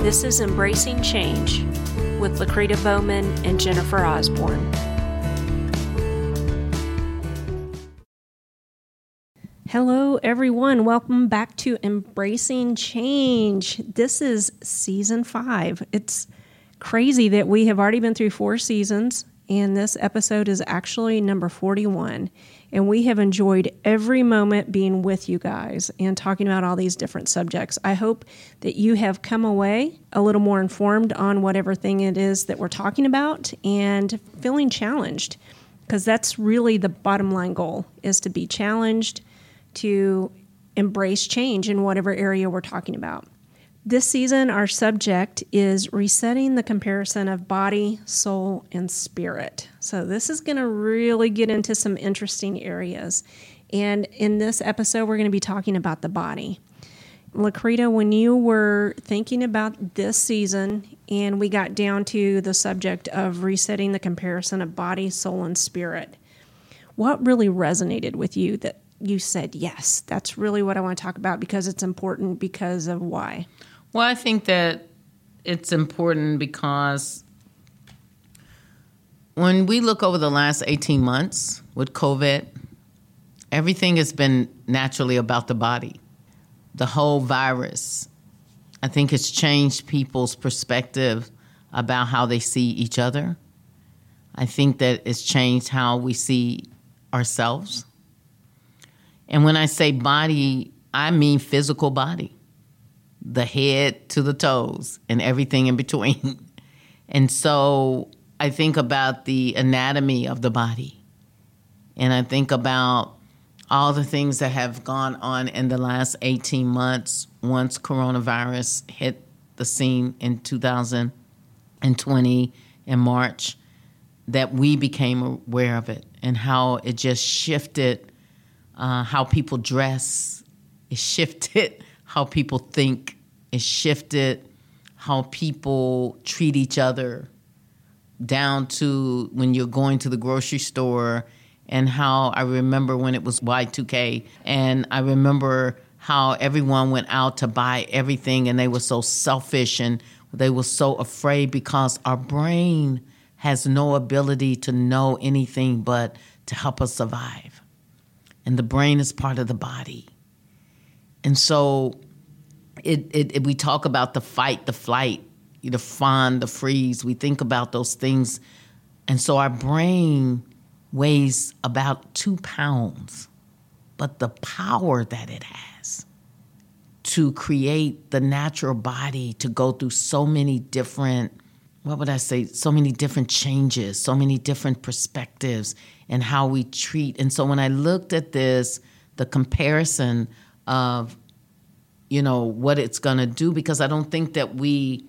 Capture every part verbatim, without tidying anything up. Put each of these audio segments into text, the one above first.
This is Embracing Change with Lakrita Bowman and Jennifer Osborne. Hello, everyone. Welcome back to Embracing Change. This is season five. It's crazy that we have already been through four seasons, and this episode is actually number forty-one. And we have enjoyed every moment being with you guys and talking about all these different subjects. I hope that you have come away a little more informed on whatever thing it is that we're talking about and feeling challenged, because that's really the bottom line goal, is to be challenged, to embrace change in whatever area we're talking about. This season, our subject is resetting the comparison of body, soul, and spirit. So this is going to really get into some interesting areas. And in this episode, we're going to be talking about the body. Lakrita, when you were thinking about this season and we got down to the subject of resetting the comparison of body, soul, and spirit, what really resonated with you that you said, yes, that's really what I want to talk about because it's important because of why? Well, I think that it's important because when we look over the last eighteen months with COVID, everything has been naturally about the body. The whole virus, I think it's changed people's perspective about how they see each other. I think that it's changed how we see ourselves. And when I say body, I mean physical body. The head to the toes and everything in between. And so I think about the anatomy of the body. And I think about all the things that have gone on in the last eighteen months once coronavirus hit the scene in two thousand twenty in March, that we became aware of it and how it just shifted uh, how people dress. It shifted how people think. It shifted how people treat each other, down to when you're going to the grocery store, and how I remember when it was Y two K, and I remember how everyone went out to buy everything and they were so selfish and they were so afraid because our brain has no ability to know anything but to help us survive. And the brain is part of the body. And so It, it, it, we talk about the fight, the flight, the fawn, the freeze. We think about those things. And so our brain weighs about two pounds. But the power that it has to create the natural body to go through so many different, what would I say, so many different changes, so many different perspectives and how we treat. And so when I looked at this, the comparison of you know, what it's going to do, because I don't think that we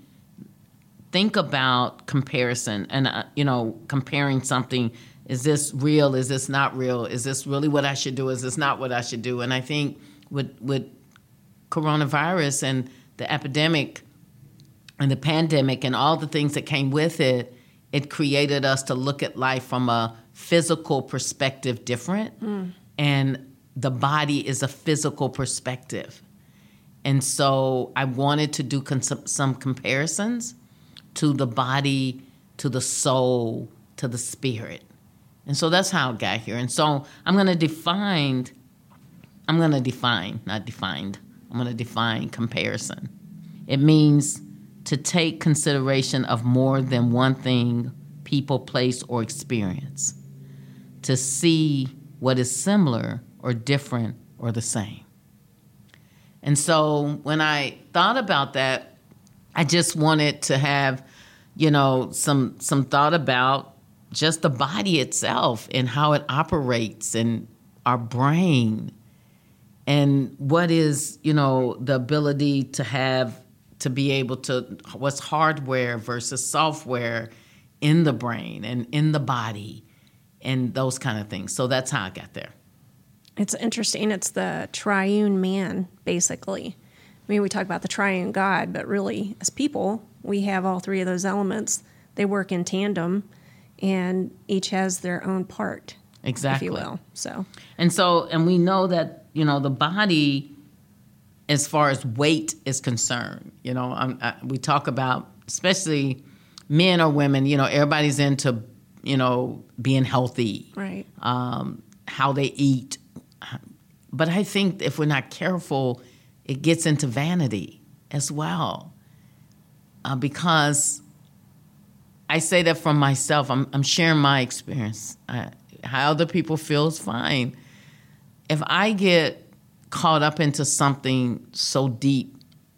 think about comparison and, uh, you know, comparing something. Is this real? Is this not real? Is this really what I should do? Is this not what I should do? And I think with, with coronavirus and the epidemic and the pandemic and all the things that came with it, it created us to look at life from a physical perspective different. Mm. And the body is a physical perspective. And so I wanted to do cons- some comparisons to the body, to the soul, to the spirit. And so that's how I got here. And so I'm going to define, I'm going to define, not defined, I'm going to define comparison. It means to take consideration of more than one thing, people, place, or experience. To see what is similar or different or the same. And so when I thought about that, I just wanted to have, you know, some some thought about just the body itself and how it operates and our brain and what is, you know, the ability to have, to be able to, what's hardware versus software in the brain and in the body and those kind of things. So that's how I got there. It's interesting. It's the triune man, basically. I mean, we talk about the triune God, but really, as people, we have all three of those elements. They work in tandem, and each has their own part, exactly, if you will. So, and so, and we know that, you know, the body as far as weight is concerned. You know, um, I, we talk about, especially men or women, you know, everybody's into, you know, being healthy, right? Um, how they eat. But I think if we're not careful, it gets into vanity as well. Uh, because I say that from myself. I'm, I'm sharing my experience. I, how other people feel is fine. If I get caught up into something so deep,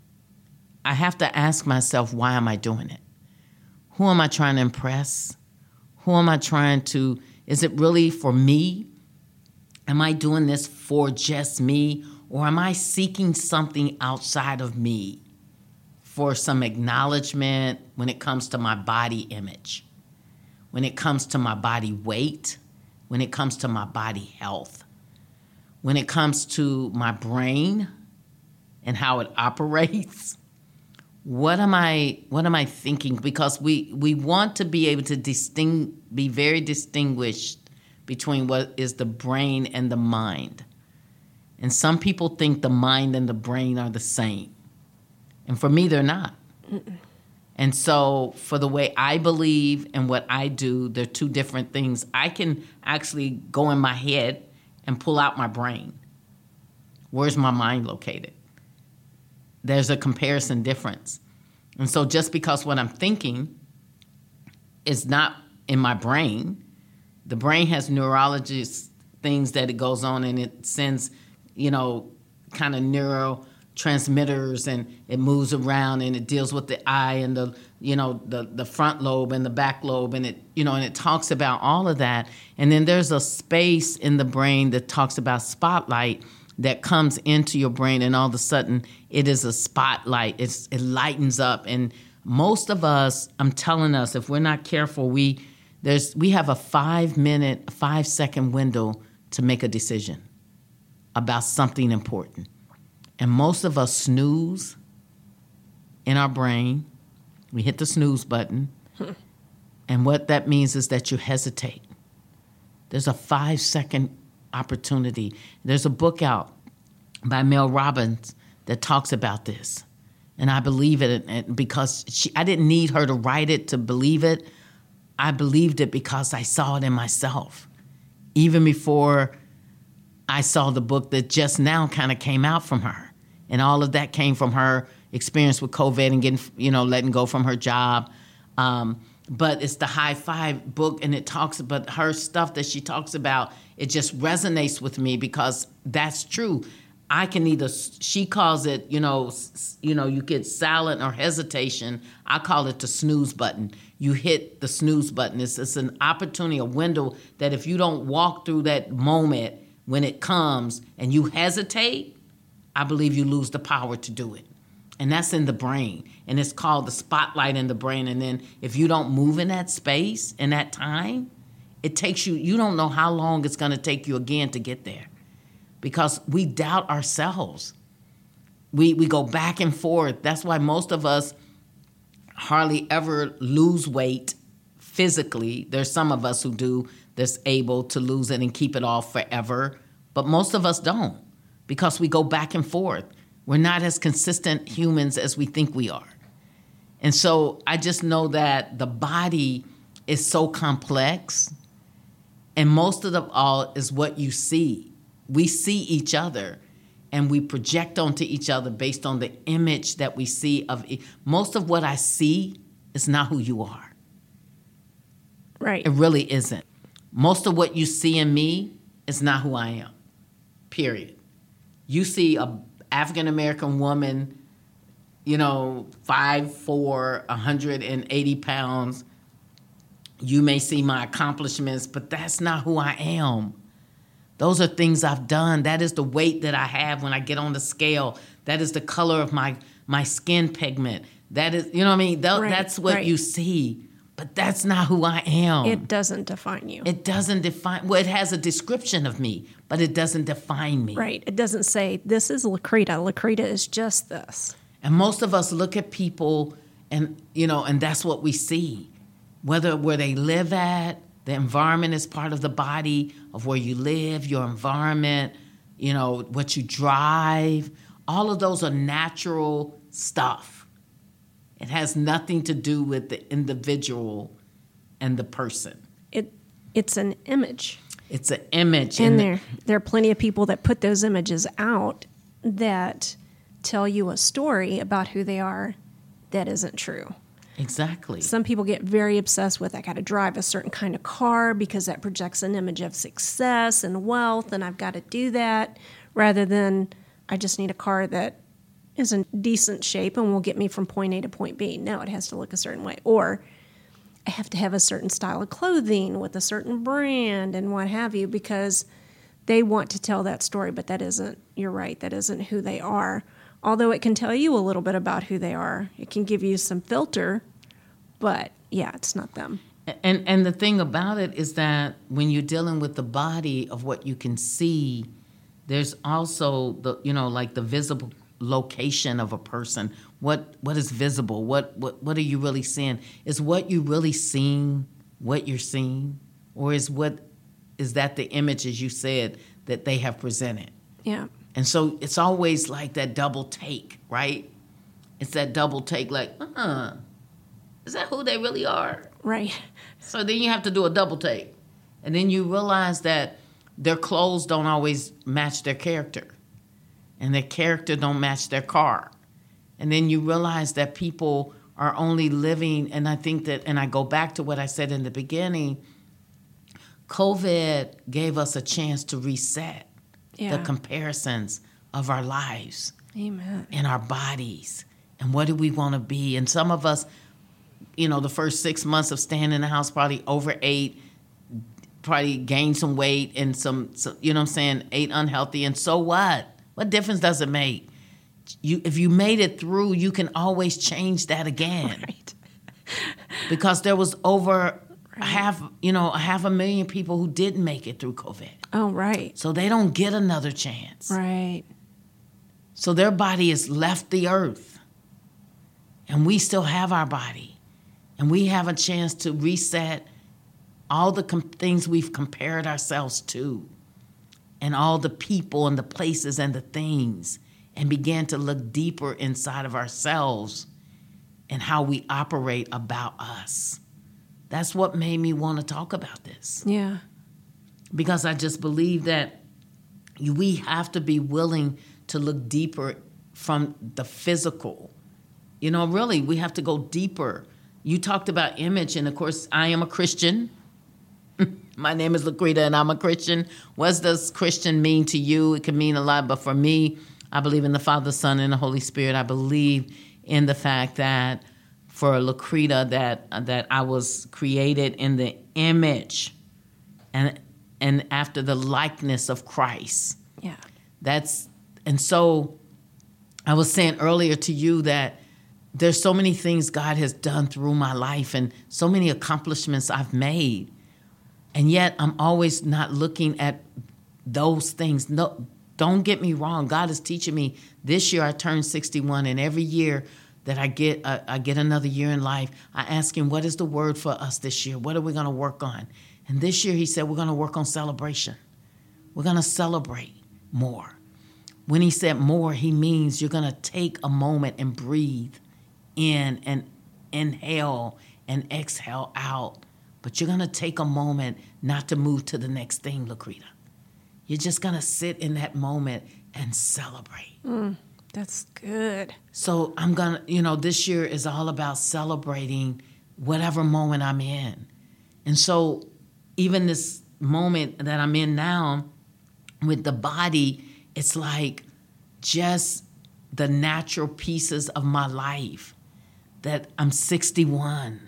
I have to ask myself, why am I doing it? Who am I trying to impress? Who am I trying to, is it really for me? Am I doing this for just me? Or am I seeking something outside of me for some acknowledgement when it comes to my body image, when it comes to my body weight, when it comes to my body health, when it comes to my brain and how it operates? What am I what am I thinking? Because we, we want to be able to disting, be very distinguished between what is the brain and the mind. And some people think the mind and the brain are the same. And for me, they're not. Mm-mm. And so for the way I believe and what I do, they're two different things. I can actually go in my head and pull out my brain. Where's my mind located? There's a comparison difference. And so just because what I'm thinking is not in my brain, the brain has neurologist things that it goes on and it sends, you know, kind of neurotransmitters, and it moves around and it deals with the eye and the, you know, the, the front lobe and the back lobe, and it, you know, and it talks about all of that. And then there's a space in the brain that talks about spotlight that comes into your brain, and all of a sudden it is a spotlight. It's, it lightens up. And most of us, I'm telling us, if we're not careful, we there's we have a five minute, five second window to make a decision about something important. And most of us snooze in our brain. We hit the snooze button. Hmm. And what that means is that you hesitate. There's a five second opportunity. There's a book out by Mel Robbins that talks about this. And I believe it because she, I didn't need her to write it to believe it. I believed it because I saw it in myself. Even before I saw the book that just now kind of came out from her. And all of that came from her experience with COVID and getting, you know, letting go from her job. Um, but it's the High Five book, and it talks about her stuff that she talks about. It just resonates with me because that's true. I can either, she calls it, you know, you know, you get silent or hesitation. I call it the snooze button. You hit the snooze button. It's, it's an opportunity, a window that if you don't walk through that moment when it comes and you hesitate, I believe you lose the power to do it. And that's in the brain. And it's called the spotlight in the brain. And then if you don't move in that space, in that time, it takes you, you don't know how long it's going to take you again to get there. Because we doubt ourselves. We we go back and forth. That's why most of us hardly ever lose weight physically. There's some of us who do that's able to lose it and keep it off forever. But most of us don't because we go back and forth. We're not as consistent humans as we think we are. And so I just know that the body is so complex, and most of it all is what you see. We see each other, and we project onto each other based on the image that we see of it. Most of what I see is not who you are. Right. It really isn't. Most of what you see in me is not who I am, period. You see a African-American woman, you know, five foot four, one hundred eighty pounds. You may see my accomplishments, but that's not who I am. Those are things I've done. That is the weight that I have when I get on the scale. That is the color of my, my skin pigment. That is, you know what I mean? That, right, that's what right. you see. But that's not who I am. It doesn't define you. It doesn't define, well, it has a description of me, but it doesn't define me. Right. It doesn't say, this is Lakrita. Lakrita is just this. And most of us look at people and, you know, and that's what we see. Whether where they live at, the environment is part of the body of where you live, your environment, you know, what you drive. All of those are natural stuff. It has nothing to do with the individual and the person. It it's an image. It's an image. And there there are plenty of people that put those images out that tell you a story about who they are that isn't true. Exactly. Some people get very obsessed with, I got to drive a certain kind of car because that projects an image of success and wealth, and I've got to do that, rather than I just need a car that is in decent shape and will get me from point A to point B. No, it has to look a certain way. Or I have to have a certain style of clothing with a certain brand and what have you, because they want to tell that story, but that isn't, you're right, that isn't who they are. Although it can tell you a little bit about who they are. It can give you some filter, but yeah, it's not them. And and the thing about it is that when you're dealing with the body of what you can see, there's also the, you know, like the visible location of a person. What what is visible? What what what are you really seeing? Is what you really seeing what you're seeing? Or is what is that the image, as you said, that they have presented? Yeah. And so it's always like that double take, right? It's that double take, like, uh, is that who they really are? Right. So then you have to do a double take. And then you realize that their clothes don't always match their character. And their character don't match their car. And then you realize that people are only living, and I think that, and I go back to what I said in the beginning, COVID gave us a chance to reset. Yeah. The comparisons of our lives. Amen. And our bodies. And what do we want to be? And some of us, you know, the first six months of staying in the house probably overate, probably gained some weight and some, some, you know what I'm saying, ate unhealthy. And so what? What difference does it make? You, if you made it through, you can always change that again. Right. Because there was over right. half, you know, a half a million people who didn't make it through COVID. Oh, right. So they don't get another chance. Right. So their body has left the earth. And we still have our body. And we have a chance to reset all the com- things we've compared ourselves to. And all the people and the places and the things. And begin to look deeper inside of ourselves and how we operate about us. That's what made me want to talk about this. Yeah. Because I just believe that we have to be willing to look deeper from the physical. You know, really, we have to go deeper. You talked about image, and of course, I am a Christian. My name is Laquita, and I'm a Christian. What does Christian mean to you? It can mean a lot, but for me, I believe in the Father, Son, and the Holy Spirit. I believe in the fact that for Laquita, that that I was created in the image and and after the likeness of Christ. Yeah. That's and so I was saying earlier to you that there's so many things God has done through my life and so many accomplishments I've made. And yet I'm always not looking at those things. No, don't get me wrong. God is teaching me. This year I turned sixty-one, and every year that I get uh, I get another year in life, I ask him, what is the word for us this year? What are we going to work on? And this year he said, we're going to work on celebration. We're going to celebrate more. When he said more, he means you're going to take a moment and breathe in and inhale and exhale out. But you're going to take a moment not to move to the next thing, Laquita. You're just going to sit in that moment and celebrate. Mm, that's good. So I'm going to, you know, this year is all about celebrating whatever moment I'm in. And so even this moment that I'm in now with the body, it's like just the natural pieces of my life that I'm sixty-one.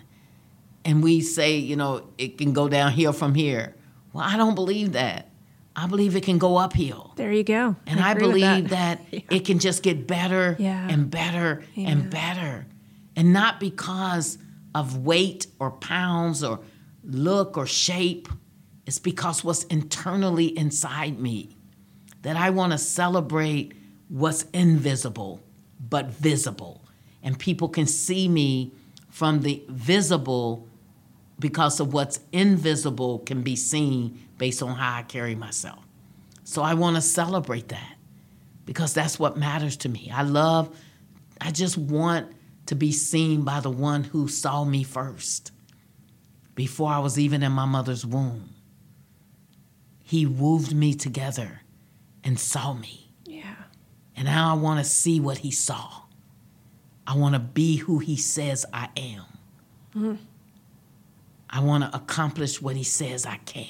And we say, you know, it can go downhill from here. Well, I don't believe that. I believe it can go uphill. There you go. And I, I believe that, that yeah. it can just get better yeah. and better yeah. and better. And not because of weight or pounds or look or shape. It's because what's internally inside me. That I want to celebrate what's invisible but visible. And people can see me from the visible because of what's invisible can be seen based on how I carry myself. So I want to celebrate that. because that's what matters to me. I love, I just want to be seen by the one who saw me first before I was even in my mother's womb. He woved me together and saw me. Yeah. And now I want to see what he saw. I want to be who he says I am. Mm-hmm. I want to accomplish what he says I can.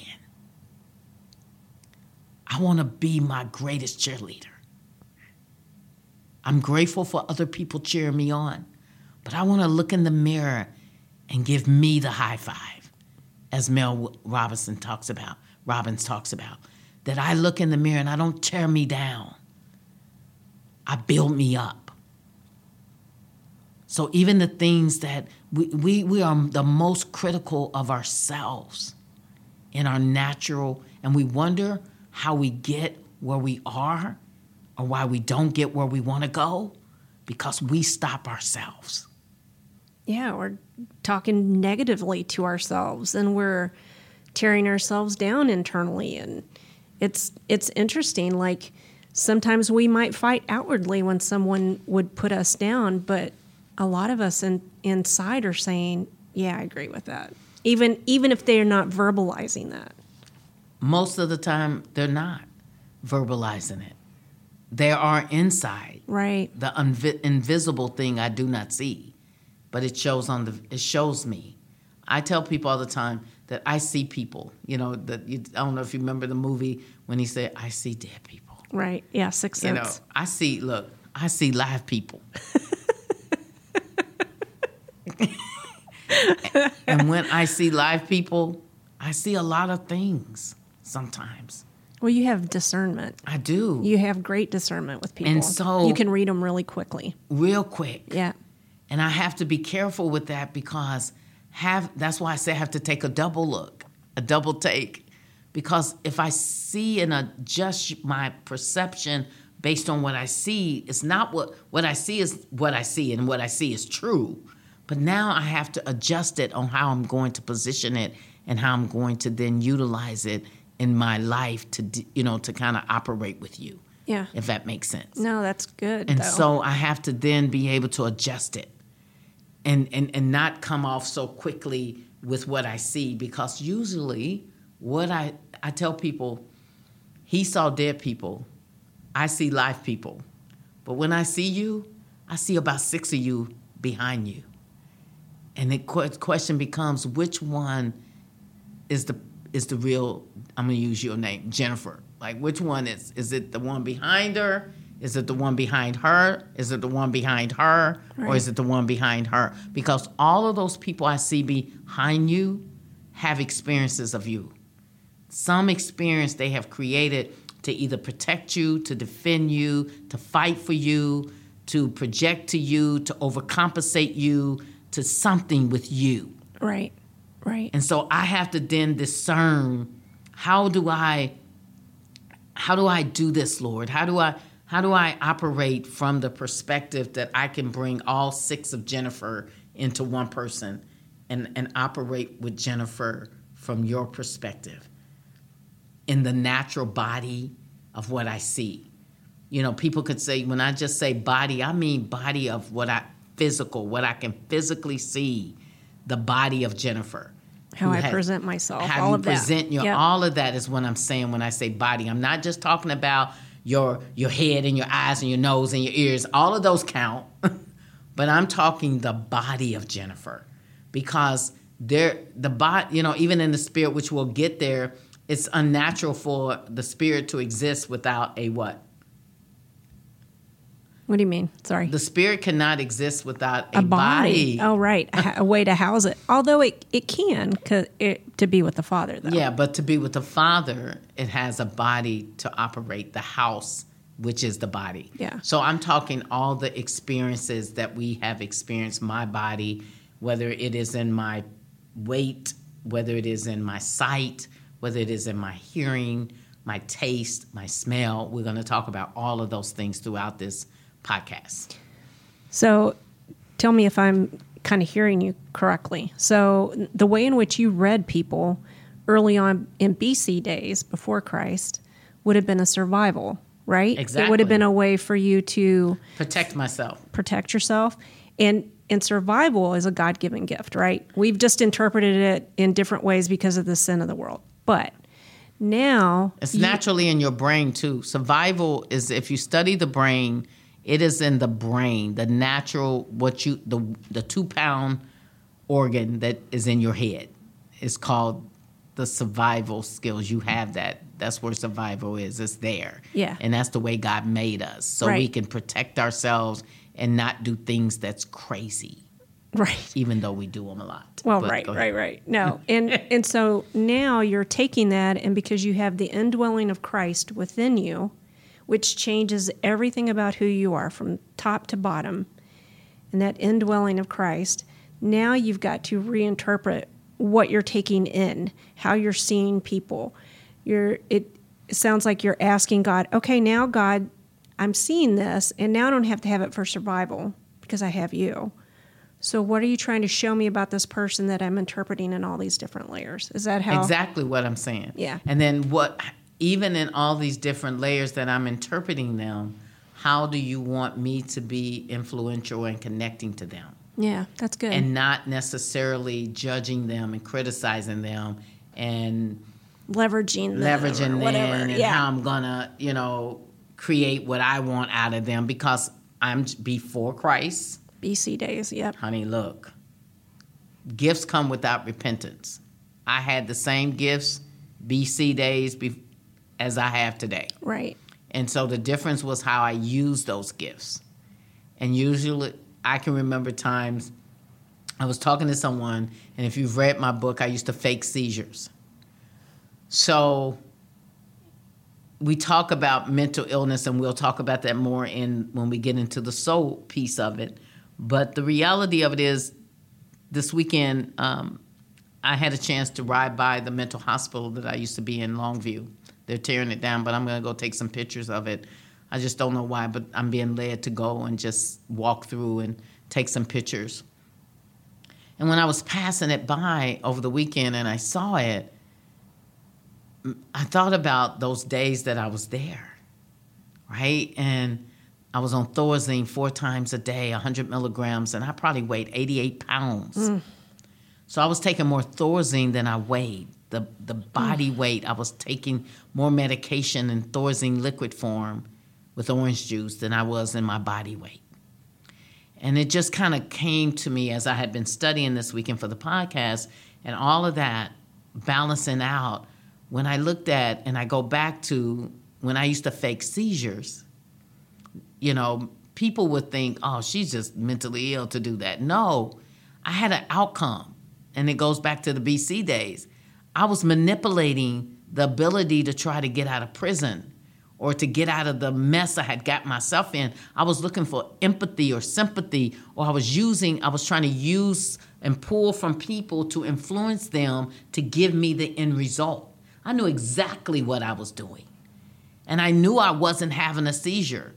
I want to be my greatest cheerleader. I'm grateful for other people cheering me on, but I want to look in the mirror and give me the high five, as Mel Robinson talks about, Robbins talks about, that I look in the mirror and I don't tear me down. I build me up. So even the things that we, we, we are the most critical of ourselves in our natural, and we wonder how we get where we are or why we don't get where we want to go, because we stop ourselves. Yeah, we're talking negatively to ourselves and we're tearing ourselves down internally. And it's it's interesting, like sometimes we might fight outwardly when someone would put us down, but a lot of us in, inside are saying, yeah, I agree with that. Even even if they're not verbalizing that. Most of the time, they're not verbalizing it. They are inside. Right. The unvi- invisible thing I do not see, but it shows on the. It shows me. I tell people all the time that I see people. You know, that you, I don't know if you remember the movie when he said, "I see dead people." Right. Yeah. Sixth Sense. You know, I see. Look, I see live people. And when I see live people, I see a lot of things sometimes. Well, you have discernment. I do. You have great discernment with people. And so, you can read them really quickly. Real quick. Yeah. And I have to be careful with that because have that's why I say I have to take a double look, a double take. Because if I see and adjust my perception based on what I see, it's not what, what I see is what I see, and what I see is true. But now I have to adjust it on how I'm going to position it and how I'm going to then utilize it in my life to, you know, to kind of operate with you. Yeah. If that makes sense. No, that's good. And though. so I have to then be able to adjust it and, and, and not come off so quickly with what I see, because usually what I, I tell people, he saw dead people, I see live people. But when I see you, I see about six of you behind you. And the question becomes, which one is the is the real, I'm going to use your name, Jennifer. Like, which one is? Is it the one behind her? Is it the one behind her? Is it the one behind her? Right. Or is it the one behind her? Because all of those people I see behind you have experiences of you. Some experience they have created to either protect you, to defend you, to fight for you, to project to you, to overcompensate you, to something with you. Right, right. And so I have to then discern, how do I how do I do this, Lord? How do I how do I operate from the perspective that I can bring all six of Jennifer into one person and, and operate with Jennifer from your perspective in the natural body of what I see? You know, people could say, when I just say body, I mean body of what I physical, what I can physically see, the body of Jennifer. How I has, present myself, how all you of present that. Your, yep. all of that is what I'm saying when I say body. I'm not just talking about your your head and your eyes and your nose and your ears. All of those count. But I'm talking the body of Jennifer, because there the body, you know, even in the spirit, which we'll get there, it's unnatural for the spirit to exist without a what? What do you mean? Sorry. The spirit cannot exist without a, a body. body. Oh, right. A way to house it. Although it, it can, cause it, to be with the Father, though. Yeah, but to be with the Father, it has a body to operate, the house, which is the body. Yeah. So I'm talking all the experiences that we have experienced, my body, whether it is in my weight, whether it is in my sight, whether it is in my hearing, my taste, my smell. We're going to talk about all of those things throughout this podcast. So tell me if I'm kind of hearing you correctly. So the way in which you read people early on in B C days before Christ would have been a survival. right? Exactly. It would have been a way for you to protect myself. Protect yourself. And and survival is a God-given gift, right? We've just interpreted it in different ways because of the sin of the world. But now it's you, naturally in your brain too. Survival is, if you study the brain, it is in the brain, the natural, what you the the two pound organ that is in your head. It's called the survival skills. You have that. That's where survival is. It's there. Yeah. And that's the way God made us. So right. we can protect ourselves and not do things that's crazy. Right. Even though we do them a lot. Well, But right, go right, ahead. right. No. And and so now you're taking that, and because you have the indwelling of Christ within you, which changes everything about who you are from top to bottom, and that indwelling of Christ, now you've got to reinterpret what you're taking in, how you're seeing people. You're it, it sounds like you're asking God, okay, now God, I'm seeing this, and now I don't have to have it for survival because I have you. So what are you trying to show me about this person that I'm interpreting in all these different layers? Is that how? Exactly what I'm saying. Yeah. And then what, even in all these different layers that I'm interpreting them, how do you want me to be influential and connecting to them? Yeah, that's good. And not necessarily judging them and criticizing them and leveraging them leveraging or whatever. them and yeah. how I'm gonna, you know, create what I want out of them because I'm before Christ. B C days, yep. Honey, look, gifts come without repentance. I had the same gifts B C days be- as I have today. Right. And so the difference was how I used those gifts. And usually I can remember times I was talking to someone, and if you've read my book, I used to fake seizures. So we talk about mental illness, and we'll talk about that more in when we get into the soul piece of it. But the reality of it is, this weekend, um, I had a chance to ride by the mental hospital that I used to be in, Longview. They're tearing it down, but I'm going to go take some pictures of it. I just don't know why, but I'm being led to go and just walk through and take some pictures. And when I was passing it by over the weekend and I saw it, I thought about those days that I was there, right? And I was on Thorazine four times a day, one hundred milligrams, and I probably weighed eighty-eight pounds. Mm. So I was taking more Thorazine than I weighed. The the body mm. weight, I was taking more medication in Thorazine liquid form with orange juice than I was in my body weight. And it just kind of came to me as I had been studying this weekend for the podcast, and all of that balancing out. When I looked at, and I go back to when I used to fake seizures, you know, people would think, oh, she's just mentally ill to do that. No, I had an outcome, and it goes back to the B C days. I was manipulating the ability to try to get out of prison or to get out of the mess I had got myself in. I was looking for empathy or sympathy, or I was using, I was trying to use and pull from people to influence them to give me the end result. I knew exactly what I was doing. And I knew I wasn't having a seizure.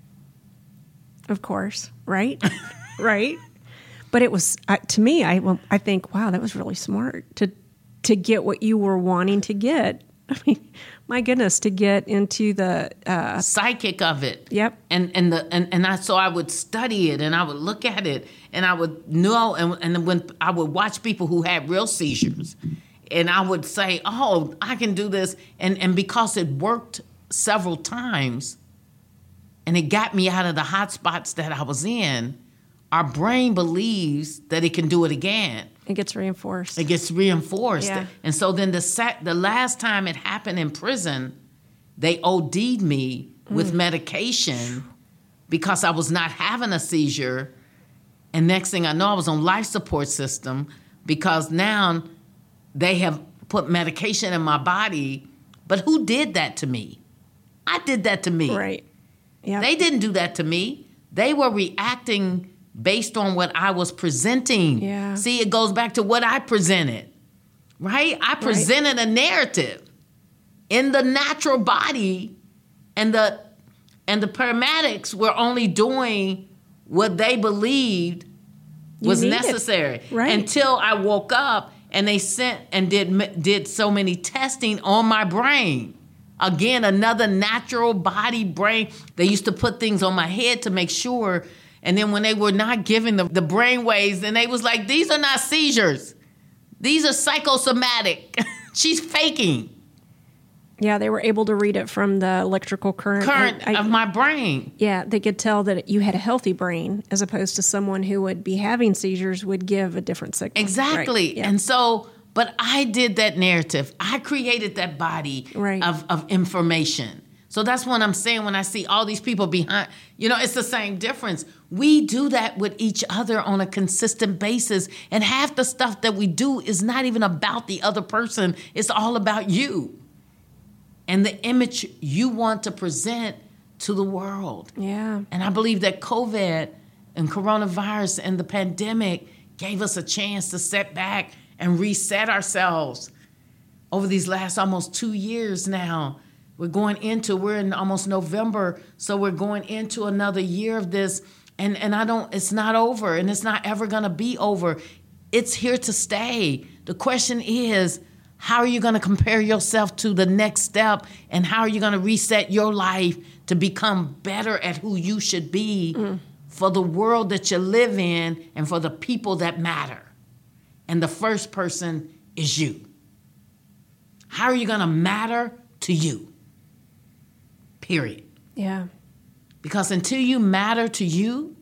Of course, right? Right? But it was, uh, to me, I well, I think, wow, that was really smart to to get what you were wanting to get. I mean, my goodness, to get into the uh, psychic of it. Yep. And and the and, and I so I would study it and I would look at it and I would know and and when I would watch people who had real seizures. And I would say, oh, I can do this. And, and because it worked several times and it got me out of the hot spots that I was in, our brain believes that it can do it again. It gets reinforced. It gets reinforced. Yeah. And so then the sec- the last time it happened in prison, they O D'd me mm. with medication because I was not having a seizure. And next thing I know, I was on life support system because now they have put medication in my body, but who did that to me? I did that to me. Right. Yeah. They didn't do that to me. They were reacting based on what I was presenting. Yeah. See, it goes back to what I presented, right? I presented right. a narrative in the natural body, and the and the paramedics were only doing what they believed was necessary. Right. Until I woke up and they sent and did did so many testing on my brain. Again, another natural body brain. They used to put things on my head to make sure. And then when they were not giving the, the brain waves, and they was like, these are not seizures. These are psychosomatic. She's faking. Yeah, they were able to read it from the electrical current. Current I, I, of my brain. Yeah, they could tell that you had a healthy brain as opposed to someone who would be having seizures would give a different signal. Exactly. Right. Yeah. And so, but I did that narrative. I created that body right. of, of information. So that's what I'm saying when I see all these people behind, you know, it's the same difference. We do that with each other on a consistent basis. And half the stuff that we do is not even about the other person. It's all about you and the image you want to present to the world. Yeah. And I believe that COVID and coronavirus and the pandemic gave us a chance to step back and reset ourselves over these last almost two years now. We're going into, we're in almost November, so we're going into another year of this. And, and I don't, it's not over, and it's not ever gonna be over. It's here to stay. The question is, how are you gonna compare yourself to the next step, and how are you gonna reset your life to become better at who you should be mm. for the world that you live in and for the people that matter? And the first person is you. How are you gonna matter to you? Period. Yeah. Because until you matter to you,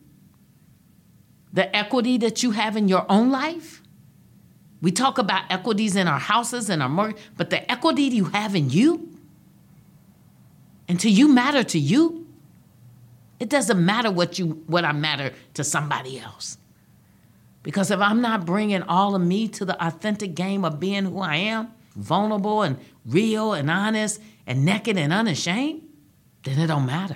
the equity that you have in your own life, we talk about equities in our houses and our mortgage, but the equity you have in you, until you matter to you, it doesn't matter what you what I matter to somebody else. Because if I'm not bringing all of me to the authentic game of being who I am, vulnerable and real and honest and naked and unashamed, then it don't matter.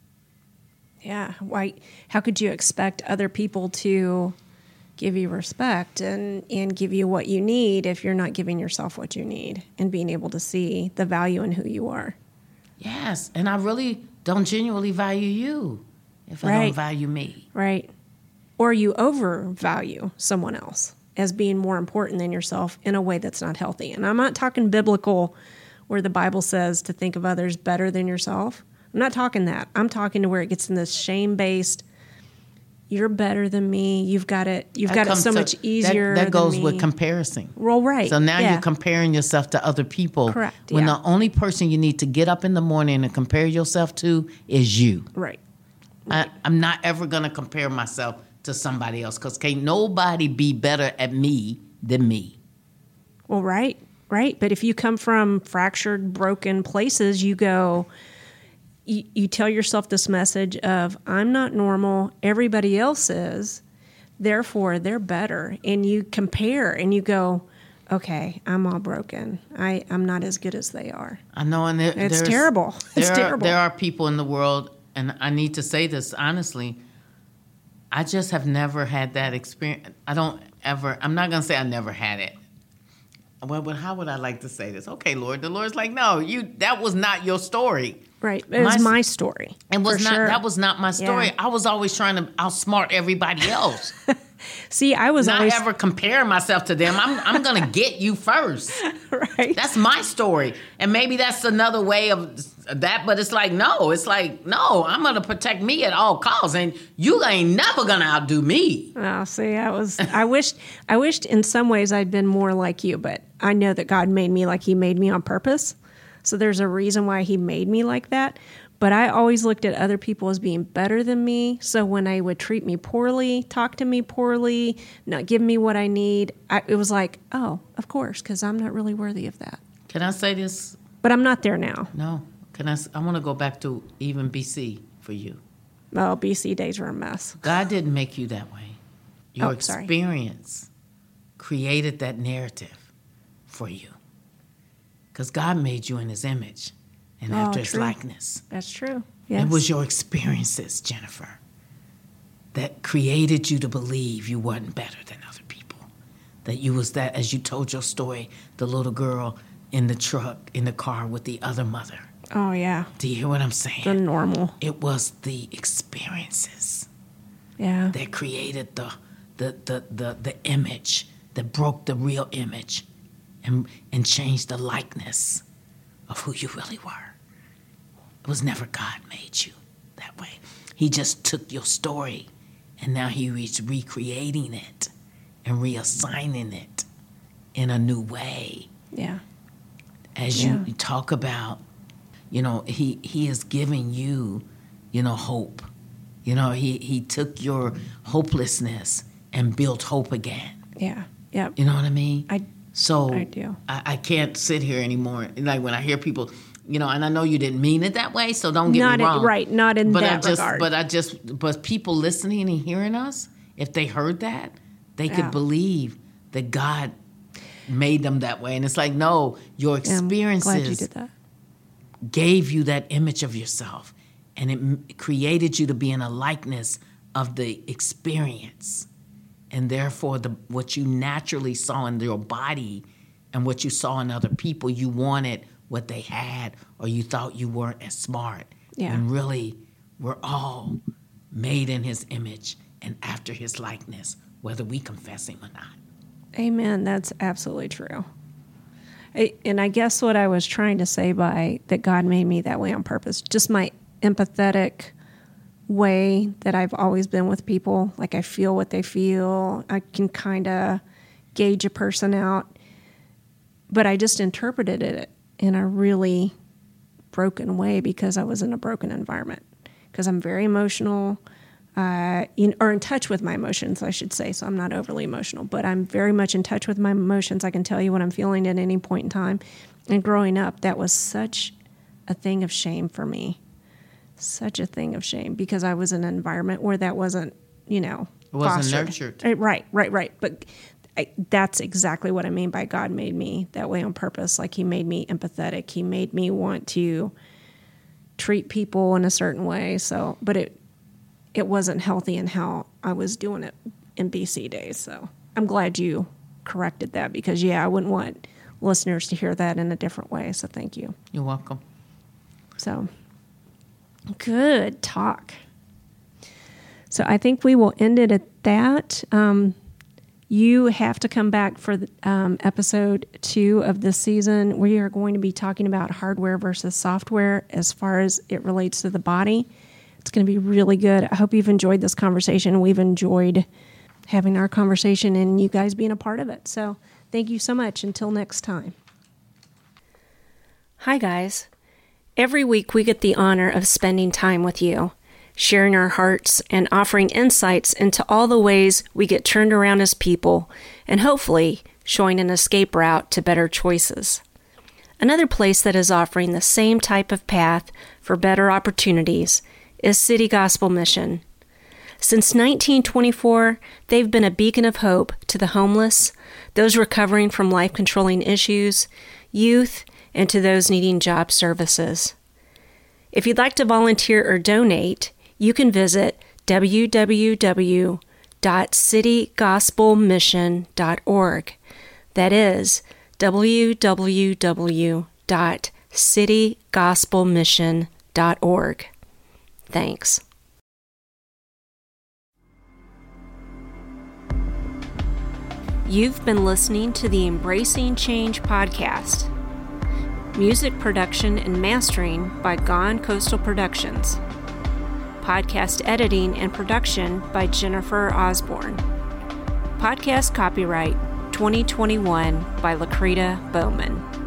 Yeah. Why? How could you expect other people to give you respect and, and give you what you need if you're not giving yourself what you need and being able to see the value in who you are? Yes. And I really don't genuinely value you if I right. don't value me. Right. Or you overvalue someone else as being more important than yourself in a way that's not healthy. And I'm not talking biblical where the Bible says to think of others better than yourself. I'm not talking that. I'm talking to where it gets in this shame-based, you're better than me, you've got it You've that got it so to, much easier That, that goes than me. with comparison. Well, right. So now yeah. you're comparing yourself to other people. Correct, When yeah. the only person you need to get up in the morning and compare yourself to is you. Right. I, I'm not ever going to compare myself to somebody else because can't nobody be better at me than me. Well, right, right. But if you come from fractured, broken places, you go... You, you tell yourself this message of, I'm not normal, everybody else is, therefore they're better. And you compare and you go, okay, I'm all broken. I, I'm not as good as they are. I know, and there, it's terrible. It's there terrible. Are, there are people in the world, and I need to say this honestly, I just have never had that experience. I don't ever, I'm not going to say I never had it. Well, but how would I like to say this? Okay, Lord. The Lord's like, no, you. That was not your story. Right. It was my, my story. It was not. Sure. That was not my story. Yeah. I was always trying to outsmart everybody else. See, I was not always ever comparing myself to them. I'm. I'm going to get you first. Right. That's my story, and maybe that's another way of that. But it's like no. It's like no. I'm going to protect me at all costs, and you ain't never going to outdo me. Oh, see, I was. I wished. I wished in some ways I'd been more like you, but I know that God made me like He made me on purpose. So there's a reason why He made me like that. But I always looked at other people as being better than me. So when they would treat me poorly, talk to me poorly, not give me what I need, I, it was like, oh, of course, because I'm not really worthy of that. Can I say this? But I'm not there now. No. Can I? I want to go back to even B C for you. Oh, B C days were a mess. God didn't make you that way. Your oh, experience sorry. created that narrative for you. Because God made you in His image and oh, after His true. likeness. That's true. Yes. It was your experiences, Jennifer, that created you to believe you wasn't better than other people. That you was that, as you told your story, the little girl in the truck, in the car with the other mother. Oh, yeah. Do you hear what I'm saying? The normal. It was the experiences yeah. that created the the, the, the the image, that broke the real image and and changed the likeness of who you really were. It was never God made you that way. He just took your story, and now he is recreating it and reassigning it in a new way. Yeah. As yeah. you talk about, you know, he, he is giving you, you know, hope. You know, he, he took your hopelessness and built hope again. Yeah. Yeah. You know what I mean? I So I do. I, I can't sit here anymore. Like when I hear people, you know, and I know you didn't mean it that way, so don't get not me wrong. In, right, not in but that I just, regard. But I just, but people listening and hearing us, if they heard that, they Yeah. could believe that God made them that way. And it's like, no, your experiences I'm glad you did that. gave you that image of yourself, and it m- created you to be in a likeness of the experience. And therefore, the what you naturally saw in your body and what you saw in other people, you wanted what they had, or you thought you weren't as smart. Yeah. And really, we're all made in his image and after his likeness, whether we confess him or not. Amen. That's absolutely true. I, and I guess what I was trying to say by that God made me that way on purpose, just my empathetic way that I've always been with people. Like I feel what they feel. I can kind of gauge a person out. But I just interpreted it in a really broken way because I was in a broken environment. Because I'm very emotional, uh, in, or in touch with my emotions, I should say. So I'm not overly emotional, but I'm very much in touch with my emotions. I can tell you what I'm feeling at any point in time. And growing up, that was such a thing of shame for me. Such a thing of shame because I was in an environment where that wasn't, you know, It wasn't fostered. nurtured. Uh, Right, right, right. But I, that's exactly what I mean by God made me that way on purpose. Like he made me empathetic. He made me want to treat people in a certain way. So, but it it wasn't healthy in how I was doing it in B C days. So I'm glad you corrected that because, yeah, I wouldn't want listeners to hear that in a different way. So thank you. You're welcome. So good talk. So I think we will end it at that. Um, you have to come back for the, um, episode two of this season. We are going to be talking about hardware versus software as far as it relates to the body. It's going to be really good. I hope you've enjoyed this conversation. We've enjoyed having our conversation and you guys being a part of it. So thank you so much. Until next time. Hi, guys. Every week we get the honor of spending time with you, sharing our hearts and offering insights into all the ways we get turned around as people and hopefully showing an escape route to better choices. Another place that is offering the same type of path for better opportunities is City Gospel Mission. Since nineteen twenty-four, they've been a beacon of hope to the homeless, those recovering from life-controlling issues, youth, and to those needing job services. If you'd like to volunteer or donate, you can visit w w w dot city gospel mission dot org. That is w w w dot city gospel mission dot org. Thanks. You've been listening to the Embracing Change podcast. Music production and mastering by Gone Coastal Productions. Podcast editing and production by Jennifer Osborne. Podcast copyright twenty twenty-one by Lakrita Bowman.